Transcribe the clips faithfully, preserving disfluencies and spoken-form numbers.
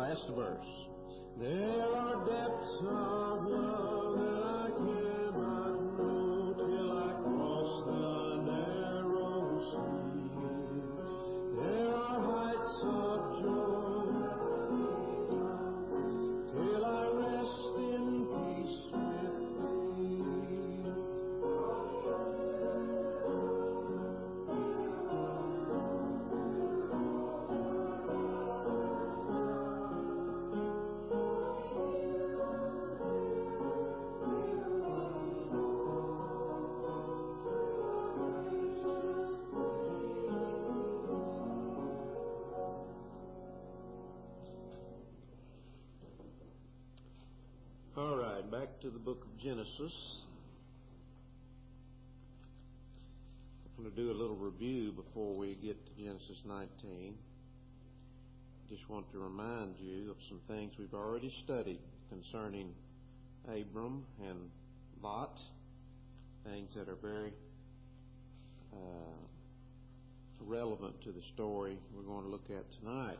last verse. There are depths of love that I cannot know till I cross the narrow sea. There are heights of joy till I rest in peace with Thee. All right, back to the book of Genesis. I'm going to do a little review before we get to Genesis nineteen. Just want to remind you of some things we've already studied concerning Abram and Lot, things that are very uh, relevant to the story we're going to look at tonight.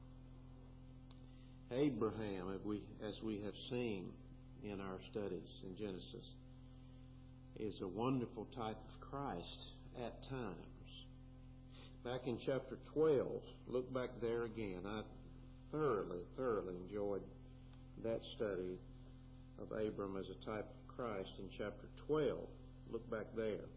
Abraham, as we, as we have seen in our studies in Genesis, is a wonderful type of Christ at times. Back in chapter twelve, look back there again. I thoroughly, thoroughly enjoyed that study of Abram as a type of Christ in chapter twelve. Look back there.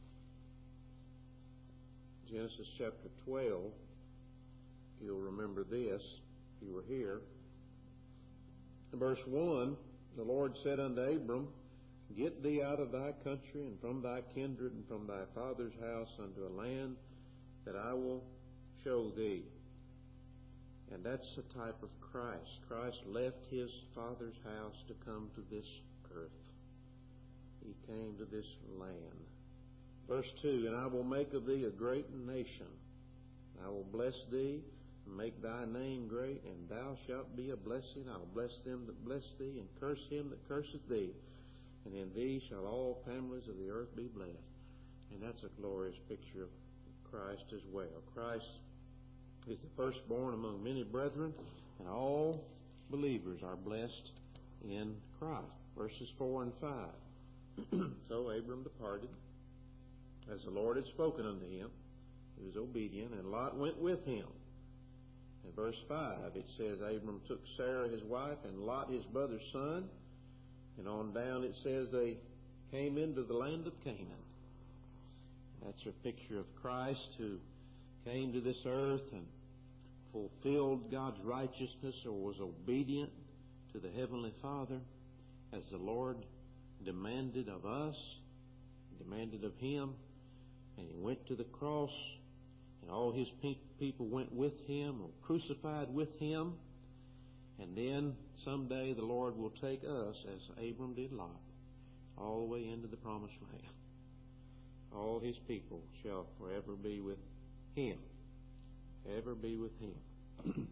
Genesis chapter twelve, you'll remember this if you were here. In verse one, the Lord said unto Abram, Get thee out of thy country, and from thy kindred, and from thy father's house, unto a land that I will show thee. And that's the type of Christ. Christ left his father's house to come to this earth. He came to this land. Verse two, And I will make of thee a great nation. I will bless thee, and make thy name great, and thou shalt be a blessing. I will bless them that bless thee, and curse him that curseth thee. And in thee shall all families of the earth be blessed. And that's a glorious picture of Christ as well. Christ is the firstborn among many brethren, and all believers are blessed in Christ. Verses four and five. So Abram departed, as the Lord had spoken unto him. He was obedient, and Lot went with him. In verse five, it says, Abram took Sarah his wife, and Lot his brother's son. And on down it says they came into the land of Canaan. That's a picture of Christ who came to this earth and fulfilled God's righteousness, or was obedient to the Heavenly Father as the Lord demanded of us, demanded of him. And he went to the cross, and all his pe- people went with him, or crucified with him. And then someday the Lord will take us, as Abram did Lot, all the way into the promised land. All his people shall forever be with him. Ever be with him.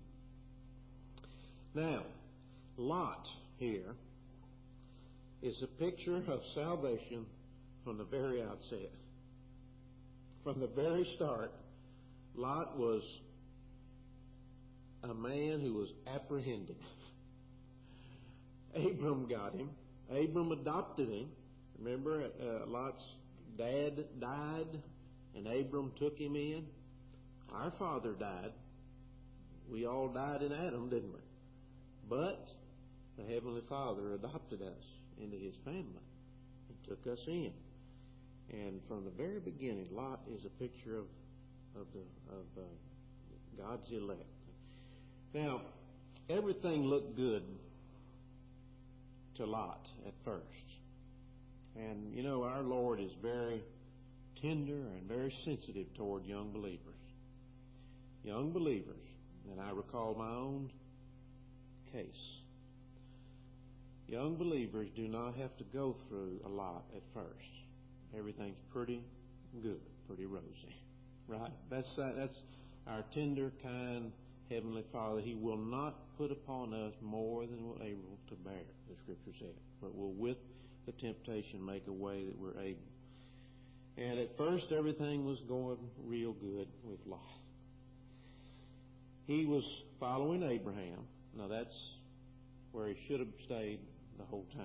Now, Lot here is a picture of salvation from the very outset. From the very start, Lot was a man who was apprehended. Abram got him. Abram adopted him. Remember, uh, Lot's dad died, and Abram took him in. Our father died. We all died in Adam, didn't we? But the Heavenly Father adopted us into his family and took us in. And from the very beginning, Lot is a picture of of the of uh, God's elect. Now, everything looked good to Lot at first. And, you know, our Lord is very tender and very sensitive toward young believers. Young believers, and I recall my own case. Young believers do not have to go through a lot at first. Everything's pretty good, pretty rosy, right? That's uh, that's our tender, kind Heavenly Father. He will not put upon us more than we're able to bear, the Scripture said, but will with the temptation make a way that we're able. And at first, everything was going real good with Lot. He was following Abraham. No, that's where he should have stayed the whole time.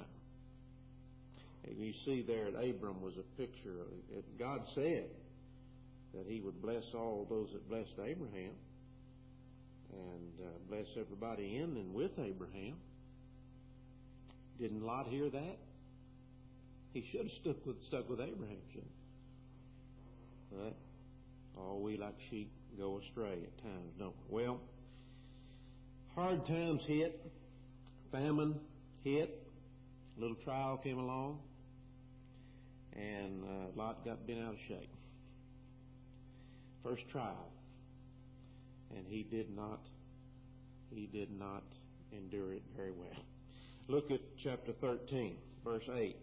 And you see there at Abram was a picture of it. God said that he would bless all those that blessed Abraham and uh, bless everybody in and with Abraham. Didn't Lot hear that? He should have stuck with, stuck with Abraham, shouldn't he? But all we like sheep go astray at times, don't we? Well, hard times hit, famine hit, a little trial came along, and uh, Lot got bent out of shape. First trial, and he did not, he did not endure it very well. Look at chapter thirteen, verse eight.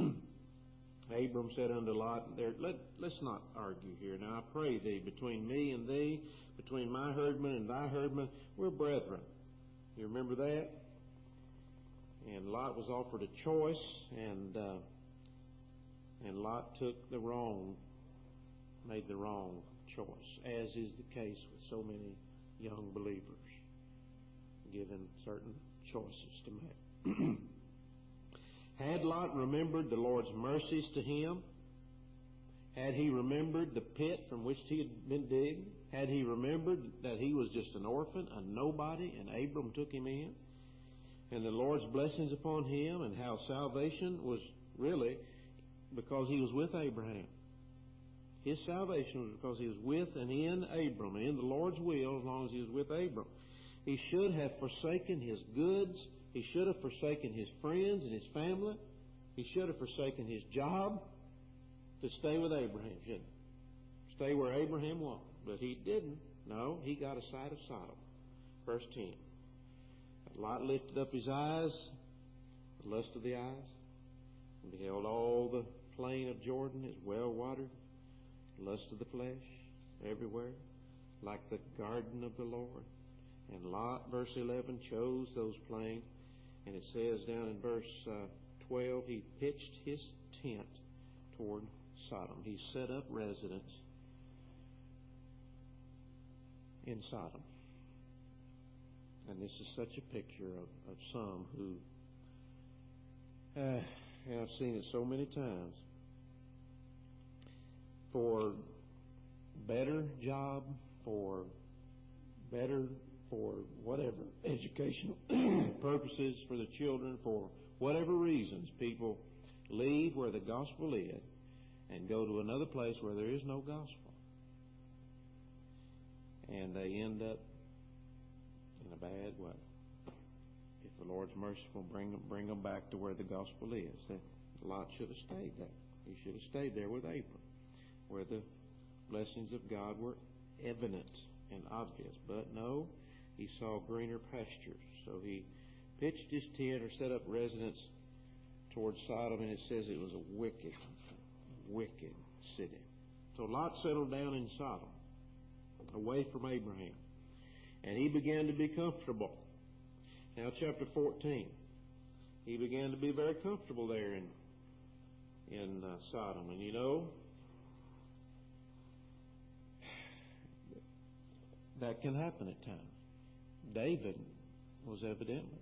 Abram said unto Lot, there, let, let's not argue here. Now I pray thee, between me and thee, between my herdmen and thy herdmen, we're brethren. You remember that? And Lot was offered a choice, and uh, and Lot took the wrong, made the wrong choice, as is the case with so many young believers, given certain choices to make. Had Lot remembered the Lord's mercies to him? Had he remembered the pit from which he had been digged? Had he remembered that he was just an orphan, a nobody, and Abram took him in? And the Lord's blessings upon him, and how salvation was really because he was with Abraham. His salvation was because he was with and in Abram, and in the Lord's will as long as he was with Abram. He should have forsaken his goods. He should have forsaken his friends and his family. He should have forsaken his job to stay with Abraham, shouldn't he? Stay where Abraham was. But he didn't. No, he got a sight of Sodom. Verse ten. Lot lifted up his eyes, the lust of the eyes, and beheld all the plain of Jordan is well watered, lust of the flesh everywhere, like the garden of the Lord. And Lot, verse eleven, chose those plains. And it says down in verse uh, twelve, he pitched his tent toward Sodom. He set up residence in Sodom. And this is such a picture of, of some who, uh, and I've seen it so many times, for better job, for better, for whatever, educational purposes for the children, for whatever reasons, people leave where the gospel is and go to another place where there is no gospel. And they end up in a bad way. If the Lord's merciful, bring them, bring them back to where the gospel is. That Lot should have stayed there. He should have stayed there with Abram, where the blessings of God were evident and obvious. But no, he saw greener pastures. So he pitched his tent or set up residence towards Sodom, and it says it was a wicked, wicked city. So Lot settled down in Sodom, away from Abraham. And he began to be comfortable. Now, chapter fourteen. He began to be very comfortable there in, in uh, Sodom. And you know, that can happen at times. David was evidently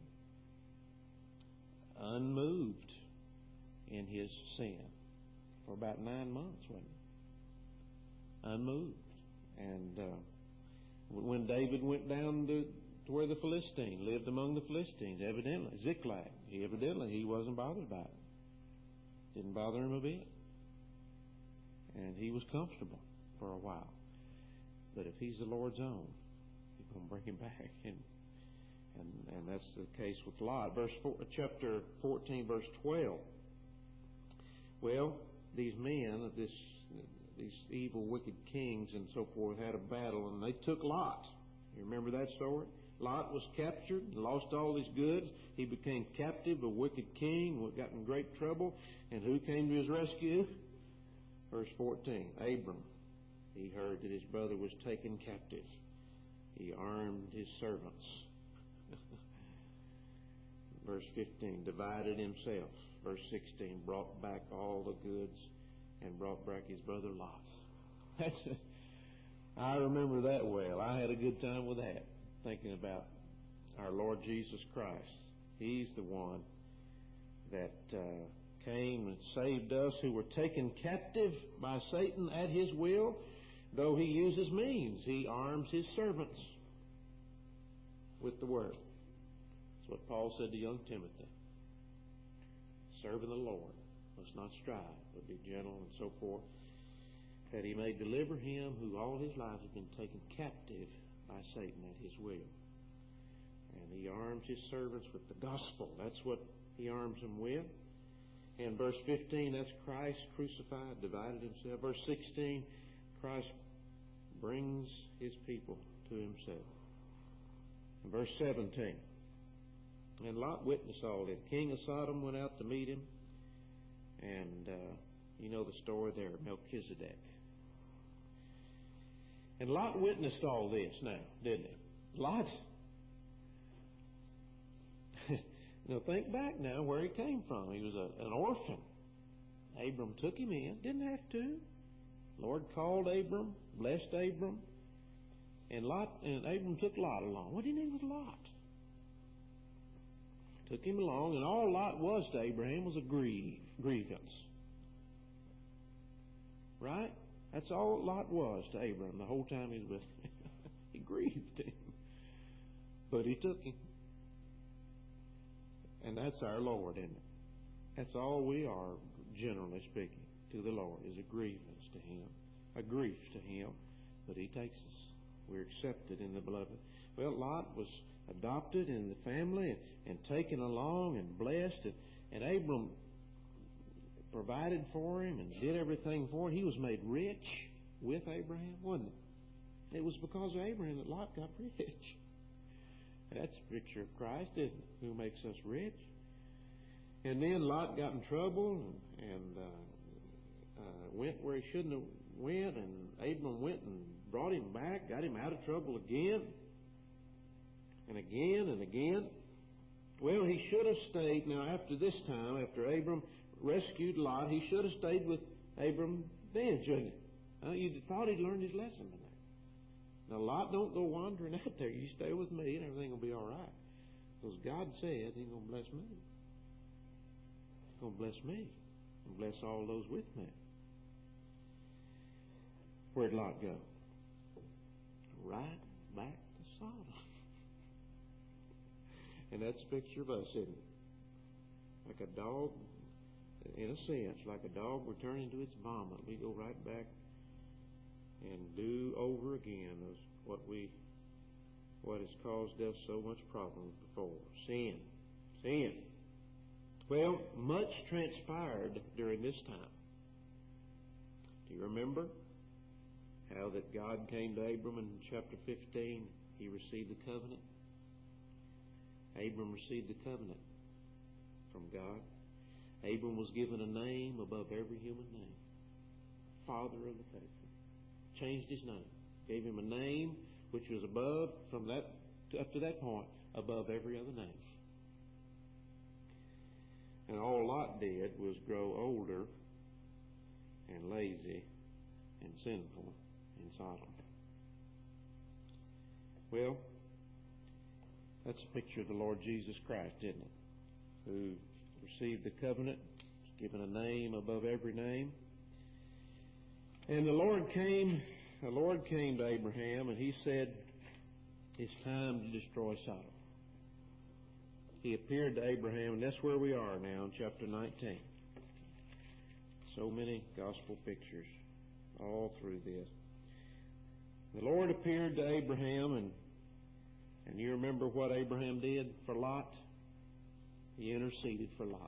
unmoved in his sin for about nine months, wasn't he? Unmoved. And uh, when David went down to, to where the Philistine lived among the Philistines, evidently, Ziklag, he evidently he wasn't bothered by it. Didn't bother him a bit. And he was comfortable for a while. But if he's the Lord's own, he's going to bring him back. And and, and that's the case with Lot. Verse four, chapter fourteen, verse twelve. Well, these men, this these evil, wicked kings and so forth, had a battle, and they took Lot. You remember that story? Lot was captured, lost all his goods. He became captive, a wicked king, got in great trouble. And who came to his rescue? Verse fourteen, Abram. He heard that his brother was taken captive. He armed his servants. Verse fifteen, divided himself. Verse sixteen, brought back all the goods and brought back his brother Lot. That's a, I remember that well. I had a good time with that, thinking about our Lord Jesus Christ. He's the one that uh, came and saved us who were taken captive by Satan at his will, though he uses means. He arms his servants with the Word. That's what Paul said to young Timothy. Serving the Lord must not strive, but be gentle and so forth, that he may deliver him who all his life has been taken captive by Satan at his will. And he arms his servants with the gospel. That's what he arms them with. And verse fifteen, that's Christ crucified, divided himself. Verse sixteen, Christ brings his people to himself. And verse seventeen, and Lot witnessed all this. King of Sodom went out to meet him. And uh, you know the story there, Melchizedek. And Lot witnessed all this now, didn't he? Lot. Now think back now where he came from. He was a, an orphan. Abram took him in. Didn't have to. Lord called Abram, blessed Abram. And Lot and Abram took Lot along. What did he need with Lot? Took him along, and all Lot was to Abraham was a grieve, grievance. Right? That's all Lot was to Abraham the whole time he was with him. He grieved him. But he took him. And that's our Lord, isn't it? That's all we are, generally speaking, to the Lord, is a grievance to Him, a grief to Him. But He takes us. We're accepted in the beloved. Well, Lot was adopted in the family and, and taken along and blessed. And, and Abram provided for him and did everything for him. He was made rich with Abraham, wasn't it? It was because of Abraham that Lot got rich. That's a picture of Christ, isn't it? Who makes us rich. And then Lot got in trouble and, and uh, uh, went where he shouldn't have went. And Abram went and brought him back, got him out of trouble again and again and again. Well, he should have stayed. Now, after this time, after Abram rescued Lot, he should have stayed with Abram then, shouldn't he? Uh, you thought he'd learned his lesson tonight. Now, Lot, don't go wandering out there. You stay with me and everything will be all right. Because God said He's going to bless me. He's going to bless me. And bless all those with me. Where'd Lot go? Right back to Sodom. And that's a picture of us, isn't it? Like a dog, in a sense, like a dog returning to its vomit. We go right back and do over again as what we, what has caused us so much problems before. Sin. Sin. Well, much transpired during this time. Do you remember how that God came to Abram in chapter fifteen? He received the covenant. Abram received the covenant from God. Abram was given a name above every human name. Father of the faithful. Changed his name. Gave him a name which was above, from that up to that point, above every other name. And all Lot did was grow older and lazy and sinful in Sodom. Well, that's a picture of the Lord Jesus Christ, isn't it? Who received the covenant, was given a name above every name. And the Lord came, the Lord came to Abraham and He said, it's time to destroy Sodom. He appeared to Abraham, and that's where we are now in chapter nineteen. So many gospel pictures all through this. The Lord appeared to Abraham, and and you remember what Abraham did for Lot? He interceded for Lot.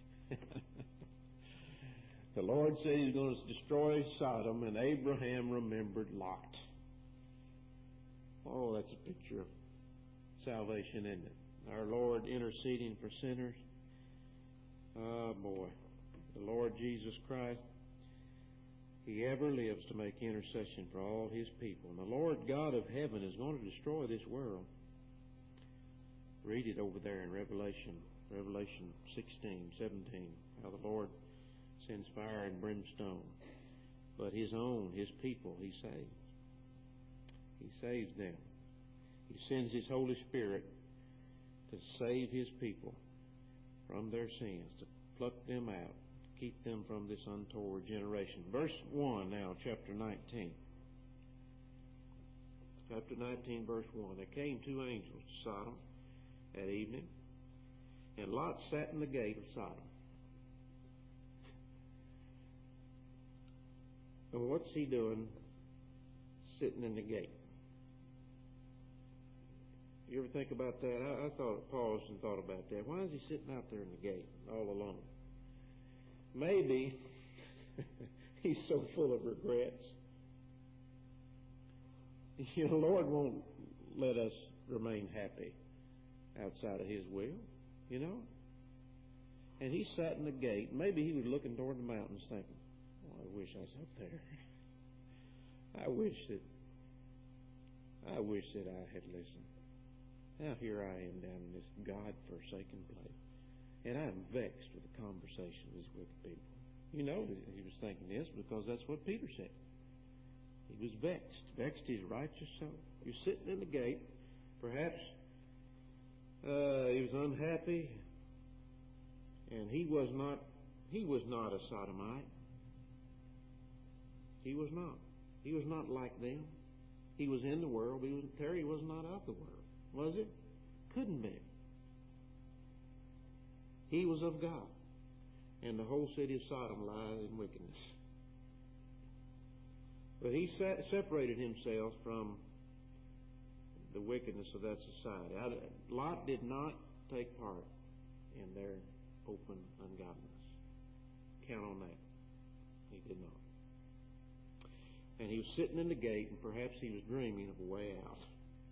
The Lord said He's going to destroy Sodom, and Abraham remembered Lot. Oh, that's a picture of salvation, isn't it? Our Lord interceding for sinners. Oh, boy. The Lord Jesus Christ, He ever lives to make intercession for all His people. And the Lord God of heaven is going to destroy this world. Read it over there in Revelation, Revelation sixteen, seventeen, how the Lord sends fire and brimstone. But His own, His people, He saves. He saves them. He sends His Holy Spirit to save His people from their sins, to pluck them out, keep them from this untoward generation. Verse one now, chapter nineteen. Chapter nineteen, verse one. There came two angels to Sodom at evening, and Lot sat in the gate of Sodom. And what's he doing sitting in the gate? You ever think about that? I, I thought, paused and thought about that. Why is he sitting out there in the gate all alone? Maybe he's so full of regrets. You know, the Lord won't let us remain happy outside of His will, you know. And he sat in the gate. Maybe he was looking toward the mountains thinking, oh, I wish I was up there. I wish that I wish that I had listened. Now here I am down in this God-forsaken place. And I'm vexed with the conversation of these wicked people. You know that he was thinking this because that's what Peter said. He was vexed. Vexed his righteous soul. He was sitting in the gate. Perhaps uh, he was unhappy. And he was not he was not a sodomite. He was not. He was not like them. He was in the world. He was, Terry was not of the world. Was it? Couldn't be. He was of God. And the whole city of Sodom lied in wickedness. But he separated himself from the wickedness of that society. Lot did not take part in their open ungodliness. Count on that. He did not. And he was sitting in the gate, and perhaps he was dreaming of a way out.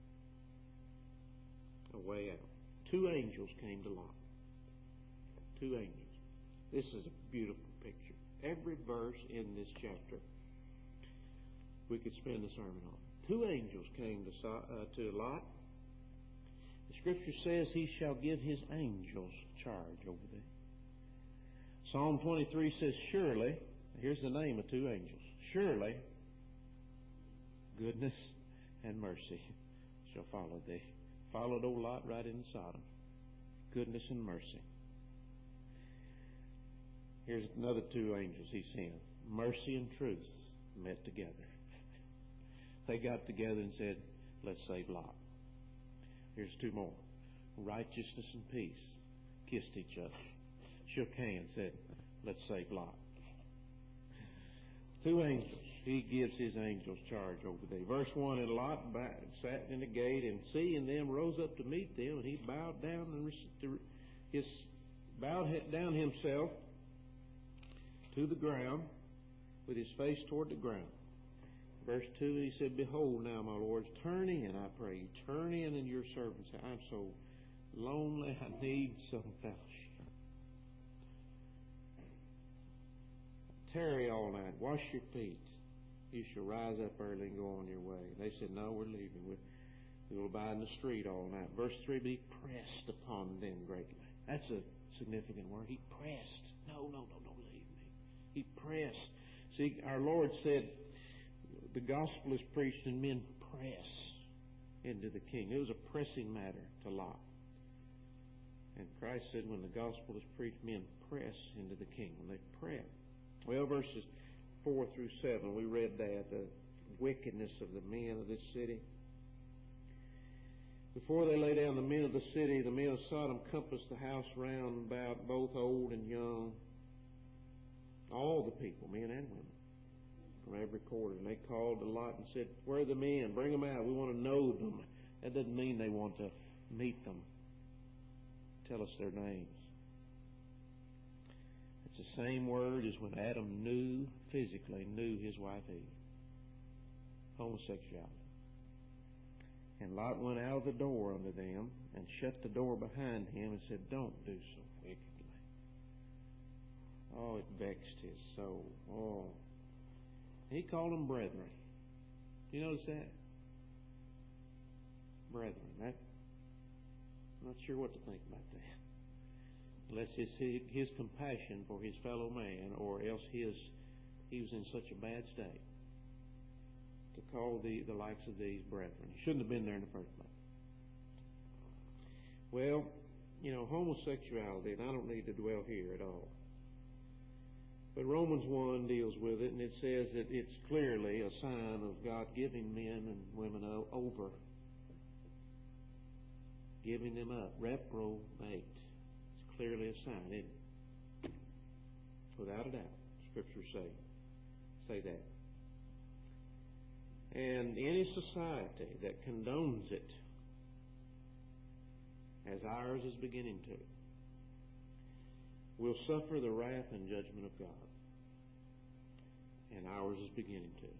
A way out. Two angels came to Lot. Two angels. This is a beautiful picture. Every verse in this chapter we could spend a sermon on. Two angels came to, uh, to Lot. The Scripture says He shall give His angels charge over thee. Psalm twenty-three says, surely, here's the name of two angels, surely goodness and mercy shall follow thee. Followed old Lot right into Sodom. Goodness and mercy. Here's another two angels He sent. Mercy and truth met together. They got together and said, let's save Lot. Here's two more. Righteousness and peace kissed each other. Shook hands, said, let's save Lot. Two angels. He gives His angels charge over thee. Verse one, and Lot sat in the gate, and seeing them rose up to meet them, and he bowed down and his bowed down himself to the ground with his face toward the ground. Verse two, he said, behold now, my lords, turn in, I pray you. Turn in and your servants. I'm so lonely, I need some fellowship. Tarry all night, wash your feet. You shall rise up early and go on your way. And they said, no, we're leaving. We, we will abide in the street all night. Verse three, be pressed upon them greatly. That's a significant word. He pressed. No, no, no, don't leave me. He pressed. See, our Lord said, the gospel is preached and men press into the King. It was a pressing matter to Lot. And Christ said when the gospel is preached, men press into the King. When they press. Well, verses four through seven, we read that, the wickedness of the men of this city. Before they lay down, the men of the city, the men of Sodom, compassed the house round about, both old and young. All the people, men and women, from every quarter. And they called to Lot and said, where are the men? Bring them out. We want to know them. That doesn't mean they want to meet them. Tell us their names. It's the same word as when Adam knew, physically knew his wife Eve. Homosexuality. And Lot went out of the door unto them and shut the door behind him and said, don't do so wickedly. Oh, it vexed his soul. Oh. He called them brethren. You notice that? Brethren. That, I'm not sure what to think about that. Unless it's his, his compassion for his fellow man, or else his he was in such a bad state to call the, the likes of these brethren. He shouldn't have been there in the first place. Well, you know, homosexuality, and I don't need to dwell here at all. But Romans one deals with it, and it says that it's clearly a sign of God giving men and women over, giving them up, reprobate. It's clearly a sign, isn't it? Without a doubt, Scriptures say, say that. And any society that condones it, as ours is beginning to, will suffer the wrath and judgment of God. And ours is beginning to.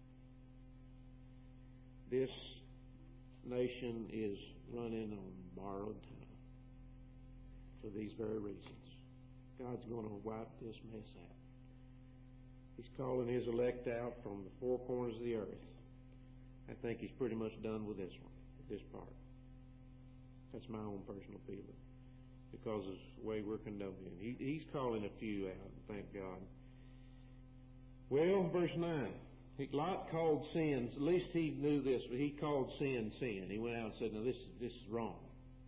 This nation is running on borrowed time for these very reasons. God's going to wipe this mess out. He's calling His elect out from the four corners of the earth. I think He's pretty much done with this one, this part. That's my own personal feeling, because of the way we're condoning. He, he's calling a few out, thank God. Well, verse nine. Lot called sin, at least he knew this, but he called sin, sin. He went out and said, no, this, this is wrong.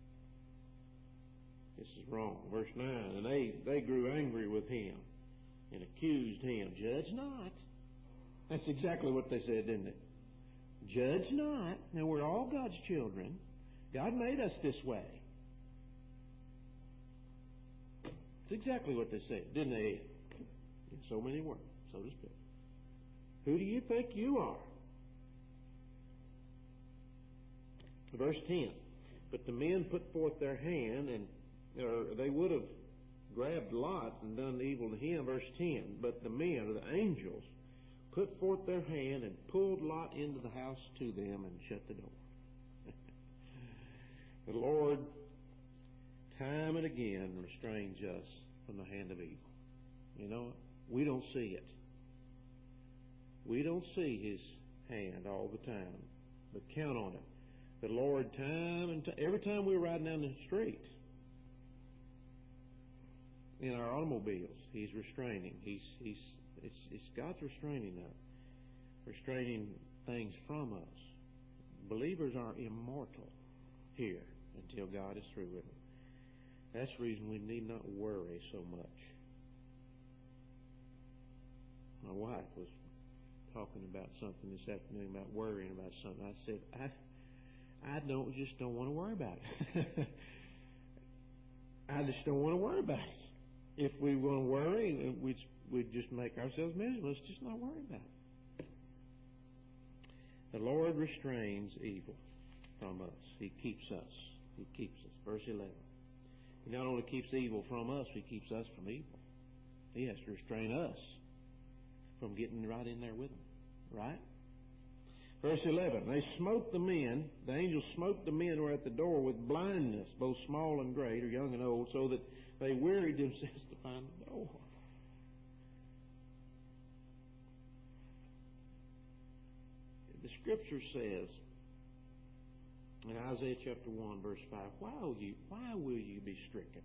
This is wrong. Verse nine. And they, they grew angry with him and accused him. Judge not. That's exactly what they said, didn't it? Judge not. Now, we're all God's children. God made us this way. It's exactly what they said, didn't they? In so many words, so to speak. Who do you think you are? Verse ten. But the men put forth their hand, and or they would have grabbed Lot and done evil to him. Verse ten. But the men, or the angels, put forth their hand and pulled Lot into the house to them and shut the door. The Lord, time and again, restrains us from the hand of evil. You know, we don't see it. We don't see His hand all the time, but count on it. The Lord, time and time, every time we're riding down the street in our automobiles, He's restraining. He's He's it's, it's God's restraining us, restraining things from us. Believers are immortal here until God is through with them. That's the reason we need not worry so much. My wife was talking about something this afternoon, about worrying about something. I said, I, I don't just don't want to worry about it. I just don't want to worry about it. If we want to worry, we'd, we'd just make ourselves miserable. Let's just not worry about it. The Lord restrains evil from us. He keeps us. He keeps us. Verse eleven. He not only keeps evil from us, He keeps us from evil. He has to restrain us from getting right in there with them. Right? Verse eleven. They smote the men, the angels smote the men who were at the door with blindness, both small and great, or young and old, so that they wearied themselves to find the door. The Scripture says in Isaiah chapter one, verse five, why will you, why will you be stricken?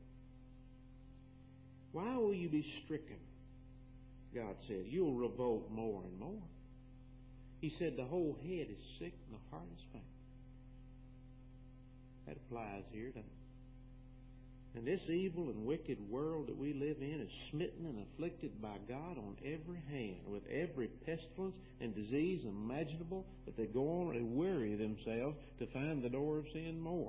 Why will you be stricken? God said, you'll revolt more and more. He said the whole head is sick and the heart is faint. That applies here, doesn't it? And this evil and wicked world that we live in is smitten and afflicted by God on every hand, with every pestilence and disease imaginable, that they go on and weary themselves to find the door of sin more.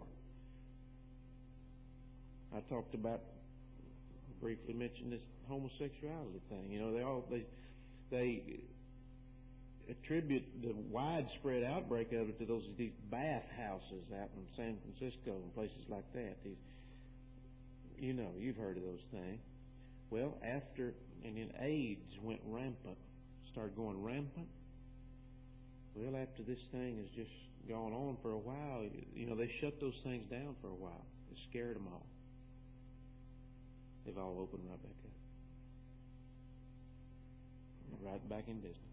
I talked about, briefly mentioned this homosexuality thing. You know, they all they they attribute the widespread outbreak of it to those these bath houses out in San Francisco and places like that. These, you know, you've heard of those things. Well, after and then AIDS went rampant, started going rampant. Well, after this thing has just gone on for a while, you know, they shut those things down for a while. It scared them all. They've all opened right back up. Right back in business.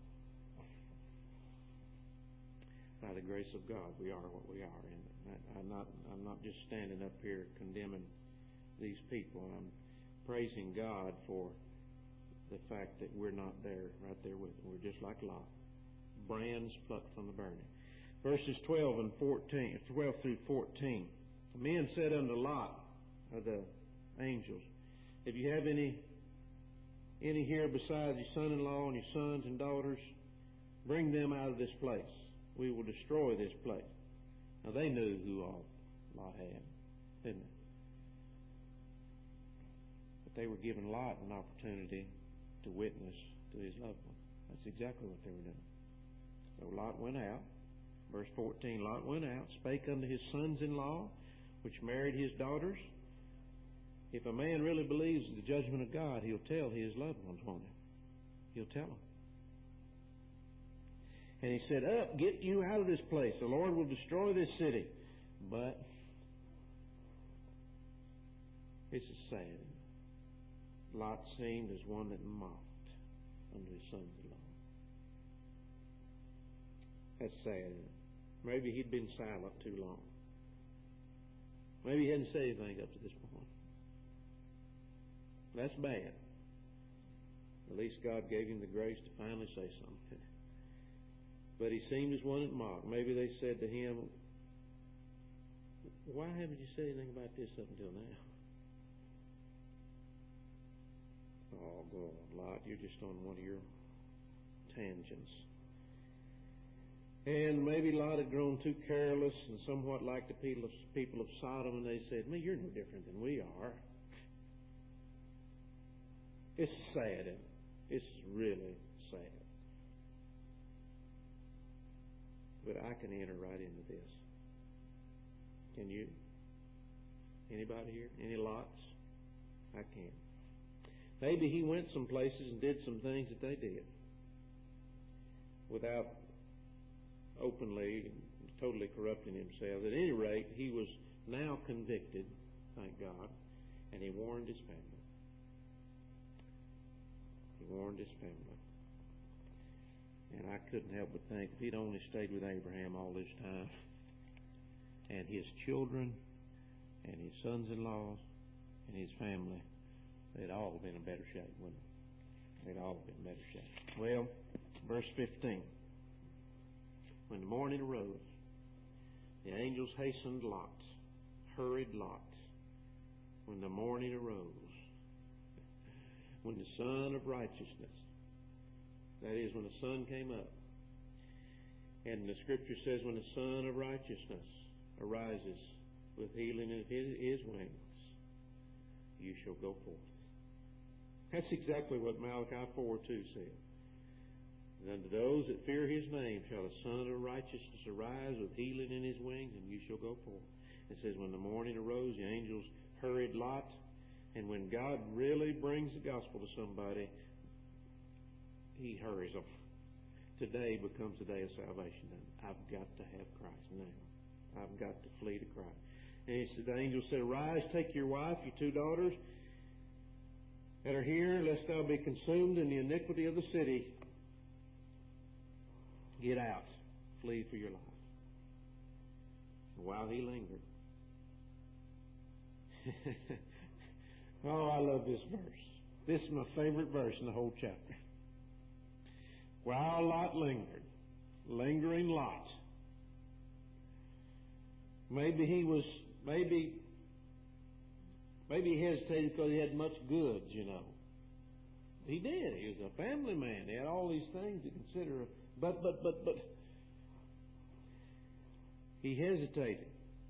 By the grace of God, we are what we are. And I, I'm not I'm not just standing up here condemning these people. I'm praising God for the fact that we're not there, right there with them. We're just like Lot. Brands plucked from the burning. Verses twelve and fourteen, twelve through fourteen. The men said unto Lot, or the angels, if you have any any here besides your son-in-law and your sons and daughters, bring them out of this place. We will destroy this place. Now they knew who all Lot had, didn't they? But they were giving Lot an opportunity to witness to his loved one. That's exactly what they were doing. So Lot went out. Verse fourteen, Lot went out, spake unto his sons-in-law, which married his daughters. If a man really believes in the judgment of God, he'll tell his loved ones, won't he? He'll tell them. And he said, up, get you out of this place. The Lord will destroy this city. But it's sad. Lot seemed as one that mocked unto his sons-in-law. That's sad. Maybe he'd been silent too long. Maybe he hadn't said anything up to this point. That's bad. At least God gave him the grace to finally say something. But he seemed as one that mocked. Maybe they said to him, why haven't you said anything about this up until now? Oh, go on, Lot. You're just on one of your tangents. And maybe Lot had grown too careless and somewhat like the people of, people of Sodom, and they said, man, you're no different than we are. It's sad, isn't it? It's really sad. But I can enter right into this. Can you? Anybody here? Any Lots? I can. Maybe he went some places and did some things that they did without openly and totally corrupting himself. At any rate, he was now convicted, thank God, and he warned his family. He warned his family. And I couldn't help but think if he'd only stayed with Abraham all this time, and his children, and his sons-in-laws, and his family, they'd all been in better shape, wouldn't they? They'd all been in better shape. Well, verse fifteen. When the morning arose, the angels hastened Lot, hurried Lot. When the morning arose, when the sun of righteousness, that is, when the sun came up, and the Scripture says, when the sun of righteousness arises with healing in his, his wings, you shall go forth. That's exactly what Malachi four two said. And unto those that fear his name shall the sun of righteousness arise with healing in his wings, and you shall go forth. It says, when the morning arose, the angels hurried Lot. And when God really brings the gospel to somebody, he hurries them. Today becomes the day of salvation. I've got to have Christ now. I've got to flee to Christ. And he said, the angel said, arise, take your wife, your two daughters that are here, lest thou be consumed in the iniquity of the city. Get out. Flee for your life. And while he lingered. Oh, I love this verse. This is my favorite verse in the whole chapter. While Lot lingered, lingering Lot. Maybe he was, maybe, maybe he hesitated because he had much goods, you know. He did. He was a family man. He had all these things to consider. But, but, but, but, he hesitated.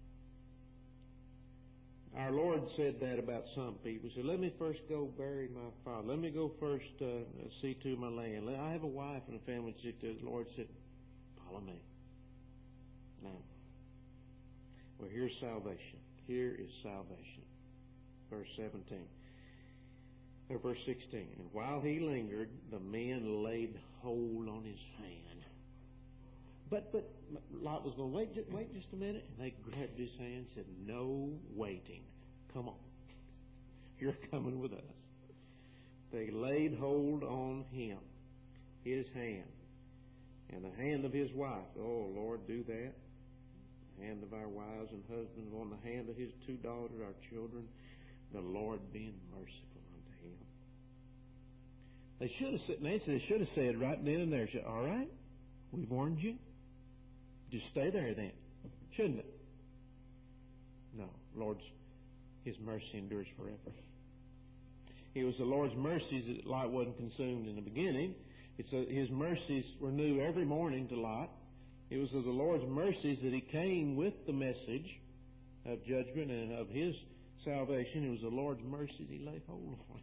Our Lord said that about some people. He said, let me first go bury my father. Let me go first uh, see to my land. I have a wife and a family to see to. The Lord said, follow me. Now, well, here's salvation. Here is salvation. Verse seventeen. Or verse sixteen. And while he lingered, the men laid hold on his hand. But, but, Lot was going, wait, wait just a minute. And they grabbed his hand and said, no waiting. Come on. You're coming with us. They laid hold on him, his hand, and the hand of his wife. Oh, Lord, do that. The hand of our wives and husbands, on the hand of his two daughters, our children, the Lord being merciful unto him. They should have said, Nancy, they should have said right then and there, said, all right, we've warned you. Just stay there then. Shouldn't it? No. Lord's, His mercy endures forever. It was the Lord's mercies that Lot wasn't consumed in the beginning. It's a, His mercies were new every morning to Lot. It was of the Lord's mercies that He came with the message of judgment and of His salvation. It was the Lord's mercies He laid hold on.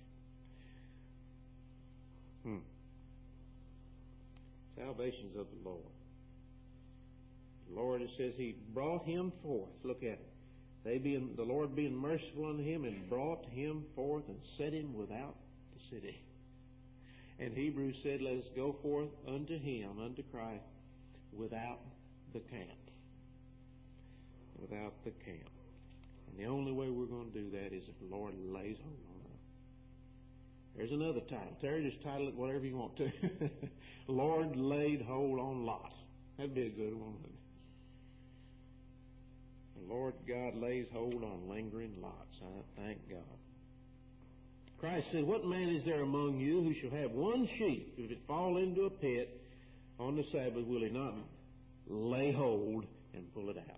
Hmm. Salvation's of the Lord. The Lord, it says, He brought him forth. Look at it. They being the Lord being merciful unto him and brought him forth and set him without the city. And Hebrews said, let us go forth unto him, unto Christ, without the camp. Without the camp. And the only way we're going to do that is if the Lord lays hold on us. There's another title. Terry, just title it whatever you want to. Lord laid hold on Lot. That'd be a good one, wouldn't it? The Lord God lays hold on lingering lots. I thank God. Christ said, what man is there among you who shall have one sheep, if it fall into a pit on the Sabbath, will he not lay hold and pull it out?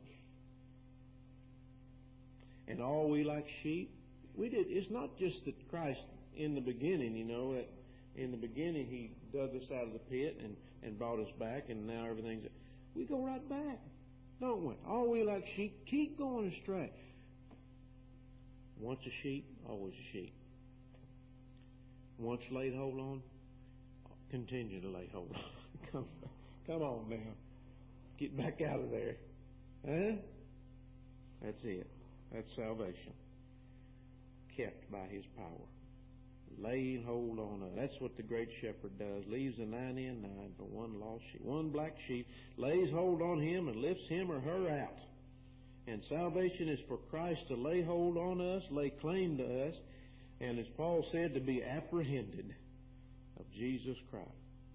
And all we like sheep, we did. It's not just that Christ in the beginning, you know, that in the beginning He dug us out of the pit and, and brought us back, and now everything's... We go right back, don't we? All we like sheep keep going astray. Once a sheep, always a sheep. Once laid hold on, continue to lay hold on. come, come on now. Get back out of there. Huh? That's it. That's salvation. Kept by His power. Laying hold on us. That's what the great shepherd does. Leaves the ninety and nine for one lost sheep. One black sheep lays hold on him and lifts him or her out. And salvation is for Christ to lay hold on us, lay claim to us, and as Paul said, to be apprehended of Jesus Christ.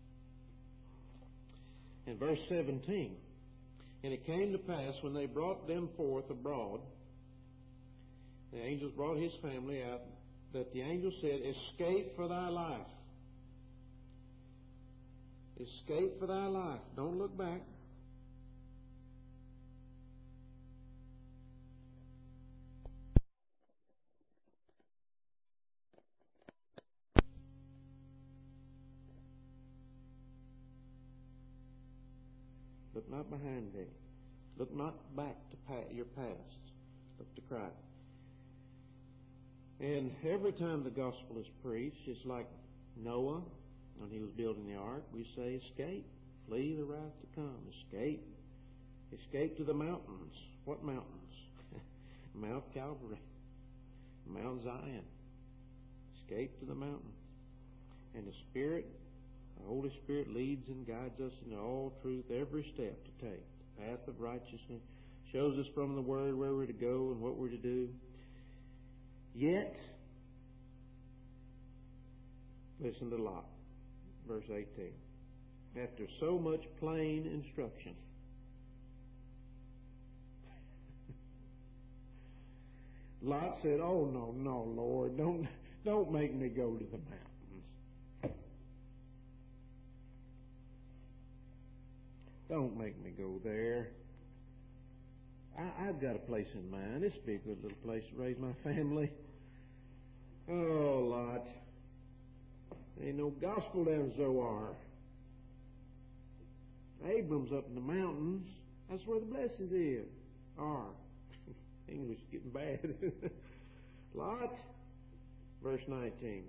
In verse seventeen, and it came to pass when they brought them forth abroad, the angels brought his family out, that the angel said, escape for thy life. Escape for thy life. Don't look back. Look not behind thee. Look not back to your past. Look to Christ. And every time the gospel is preached, it's like Noah, when he was building the ark, we say, escape, flee the wrath to come, escape, escape to the mountains. What mountains? Mount Calvary, Mount Zion. Escape to the mountain. And the Spirit, the Holy Spirit leads and guides us into all truth, every step to take. The path of righteousness, shows us from the Word where we're to go and what we're to do. Yet, listen to Lot, verse eighteen. After so much plain instruction, Lot said, oh, no, no, Lord, don't, don't make me go to the mountains. Don't make me go there. I, I've got a place in mind. This would be a good little place to raise my family. Oh, Lot. There ain't no gospel down Zoar. Abram's up in the mountains. That's where the blessings is. Are. English is getting bad. Lot. Verse nineteen.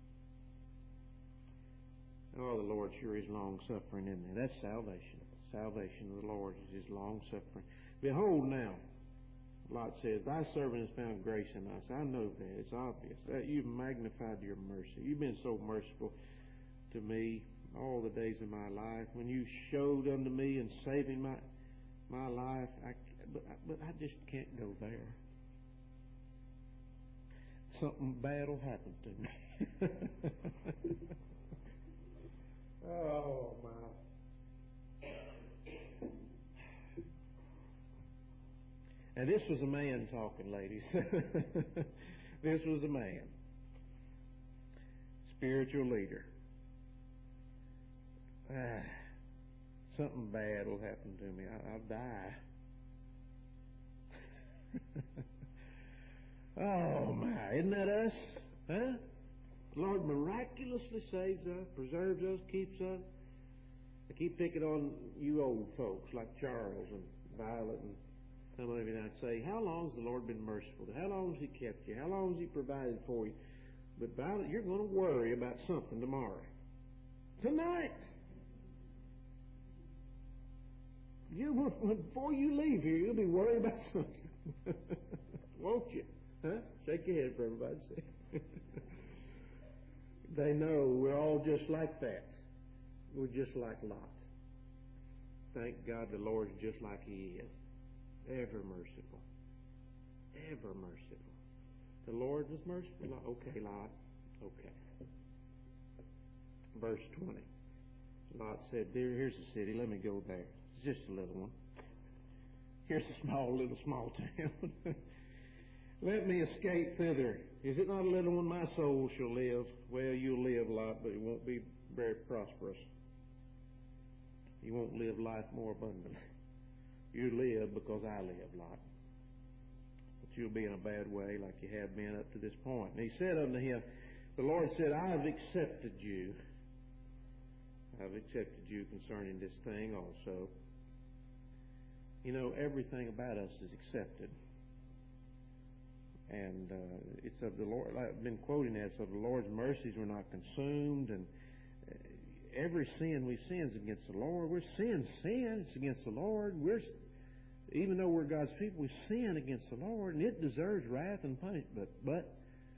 Oh, the Lord sure is long-suffering, isn't He? That's salvation. Salvation of the Lord is His long-suffering. Behold now, Lot says, thy servant has found grace in us. I know that. It's obvious. That you've magnified your mercy. You've been so merciful to me all the days of my life. When you showed unto me in saving my my life, I, but, but I just can't go there. Something bad will happen to me. Oh, my. And this was a man talking, ladies. This was a man. Spiritual leader. Ah, something bad will happen to me. I, I'll die. Oh, my, isn't that us? Huh? The Lord miraculously saves us, preserves us, keeps us. I keep picking on you old folks like Charles and Violet and some of you, and I'd say, how long has the Lord been merciful? How long has He kept you? How long has He provided for you? But Violet, you're going to worry about something tomorrow. Tonight. You, before you leave here, you'll be worried about something. Won't you? Huh? Shake your head for everybody to see. They know we're all just like that. We're just like Lot. Thank God the Lord's just like He is. Ever merciful. Ever merciful. The Lord was merciful. Okay, Lot. Okay. Verse twenty. Lot said, Dear, here's the city. Let me go there. It's just a little one. Here's a small, little, small town. Let me escape thither. Is it not a little one? My soul shall live. Well, you'll live, Lot, but it won't be very prosperous. You won't live life more abundantly. You live because I live, Lot. But you'll be in a bad way like you have been up to this point. And he said unto him, the Lord said, I have accepted you. I have accepted you concerning this thing also. You know, everything about us is accepted. And uh, it's of the Lord. I've been quoting that. It's of the Lord's mercies we're not consumed. And uh, every sin we sin is against the Lord. We're sin, sin. It's against the Lord. We're, even though we're God's people, we sin against the Lord, and it deserves wrath and punishment. But, but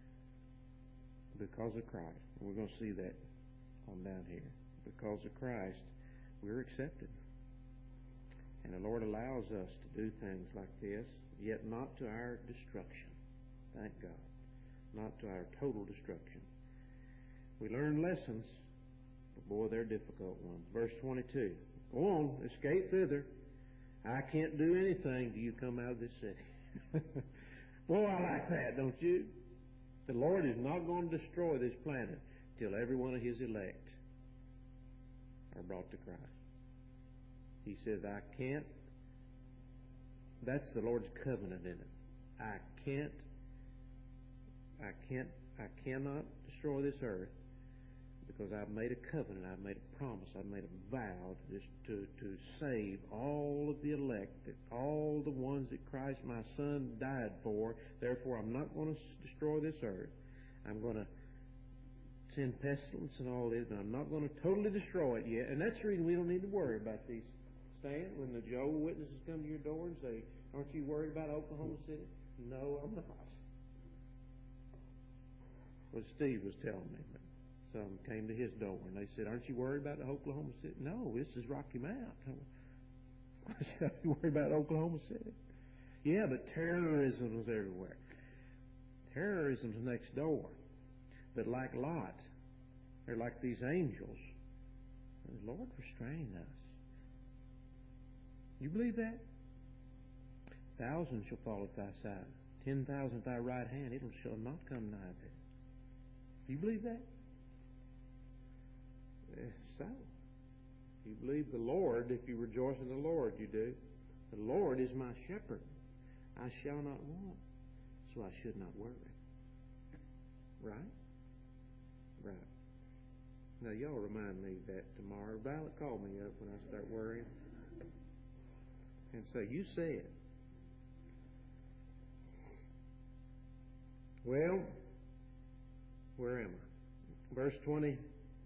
because of Christ, and we're going to see that on down here. Because of Christ, we're accepted. And the Lord allows us to do things like this, yet not to our destruction. Thank God. Not to our total destruction. We learn lessons, but boy, they're difficult ones. Verse twenty-two. Go on, escape thither. I can't do anything till you come out of this city. Boy, I like that, don't you? The Lord is not going to destroy this planet till every one of His elect are brought to Christ. He says, I can't. That's the Lord's covenant in it. I can't I can't, I cannot destroy this earth because I've made a covenant, I've made a promise, I've made a vow to, to, to save all of the elect, all the ones that Christ, my Son, died for. Therefore, I'm not going to destroy this earth. I'm going to send pestilence and all this, and I'm not going to totally destroy it yet. And that's the reason we don't need to worry about these. Stan, when the Jehovah's Witnesses come to your door and say, aren't you worried about Oklahoma City? No, I'm not. Well, Steve was telling me, but some came to his door and they said, aren't you worried about Oklahoma City? No, this is Rocky Mount. I said, are you worried about Oklahoma City? Yeah, but terrorism is everywhere. Terrorism's next door. But like Lot, they're like these angels. The Lord restrained us. You believe that? Thousands shall fall at thy side. Ten thousand at thy right hand. It shall not come nigh thee. Do you believe that? Yes, so. You believe the Lord, if you rejoice in the Lord, you do. The Lord is my shepherd. I shall not want, so I should not worry. Right? Right. Now, y'all remind me of that tomorrow. Violet, call me up when I start worrying. And say, you said. Well, where am I? Verse twenty-two.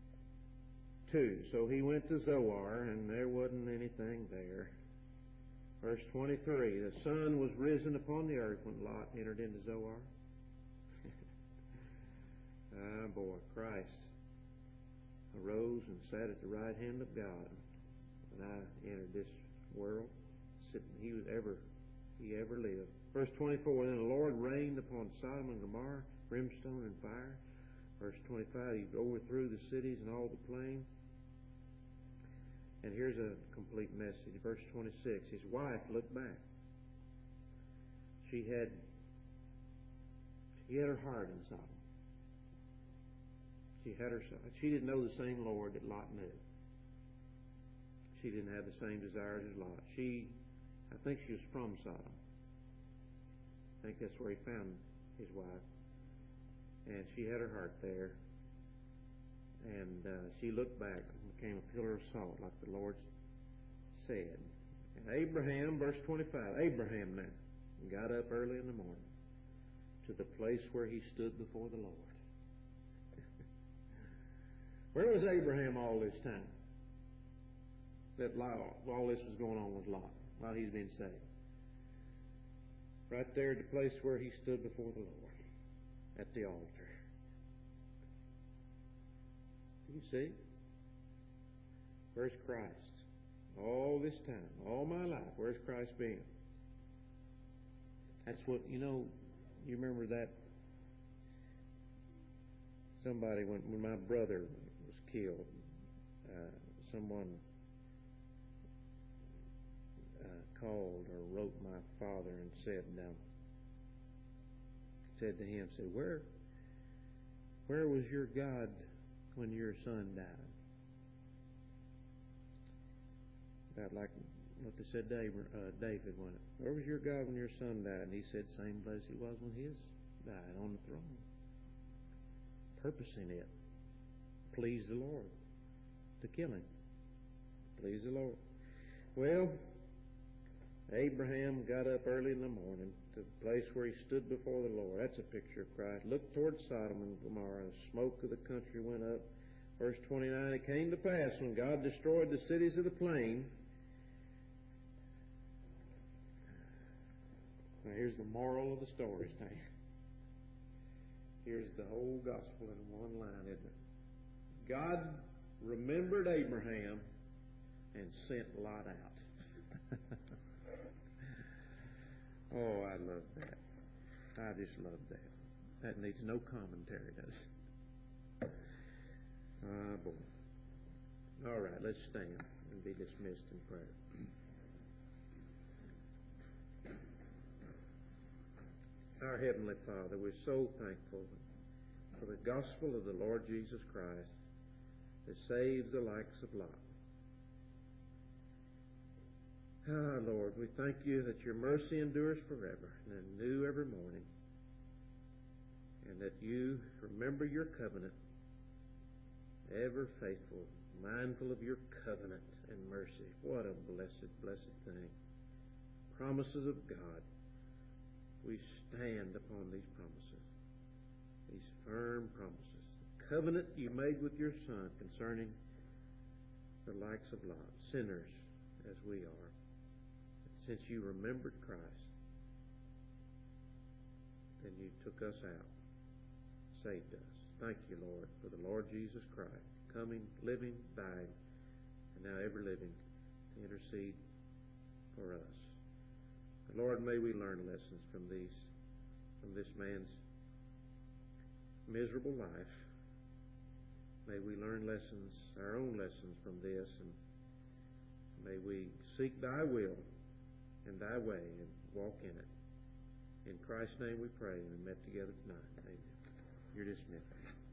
So he went to Zoar, and there wasn't anything there. Verse twenty-three. The sun was risen upon the earth when Lot entered into Zoar. Ah, boy, Christ arose and sat at the right hand of God when I entered this world. He was ever, he ever lived. Verse twenty-four, then the Lord rained upon Sodom and Gomorrah brimstone and fire. Verse twenty-five, he overthrew the cities and all the plain. And here's a complete message. Verse twenty-six, his wife looked back. She had, she had her heart in Sodom. She had her, she didn't know the same Lord that Lot knew. She didn't have the same desires as Lot. She, I think she was from Sodom. I think that's where he found his wife, and she had her heart there. And uh, she looked back and became a pillar of salt, like the Lord said. And Abraham, verse twenty-five, Abraham now got up early in the morning to the place where he stood before the Lord. Where was Abraham all this time? That all this was going on with Lot, while he's been saved. Right there at the place where he stood before the Lord, at the altar. You see? Where's Christ? All this time, all my life, where's Christ been? That's what, you know, you remember that somebody, when, when my brother was killed, uh, someone uh, called or wrote my father and said, um, said to him, said, where, where was your God when your son died? About like what they said to uh, David, when it, where was your God when your son died? And he said, same place he was when his died, on the throne. Purposing it. Please the Lord. To kill him. Please the Lord. Well, Abraham got up early in the morning to the place where he stood before the Lord. That's a picture of Christ. Looked toward Sodom and Gomorrah, and the smoke of the country went up. Verse twenty-nine, it came to pass when God destroyed the cities of the plain. Now here's the moral of the story, Stan. Here's the whole gospel in one line, isn't it? God remembered Abraham and sent Lot out. Oh, I love that. I just love that. That needs no commentary, does it? Ah, boy. All right, let's stand and be dismissed in prayer. Our Heavenly Father, we're so thankful for the gospel of the Lord Jesus Christ that saves the likes of Lot. Ah, Lord, we thank you that your mercy endures forever and is new every morning, and that you remember your covenant, ever faithful, mindful of your covenant and mercy. What a blessed, blessed thing. Promises of God. We stand upon these promises, these firm promises. The covenant you made with your Son concerning the likes of Lot, sinners as we are. Since you remembered Christ, then you took us out, saved us. Thank you, Lord, for the Lord Jesus Christ, coming, living, dying, and now ever living to intercede for us. Lord, may we learn lessons from these, from this man's miserable life. May we learn lessons, our own lessons from this, and may we seek thy will and thy way and walk in it. In Christ's name we pray, and we met together tonight. Amen. You're dismissed.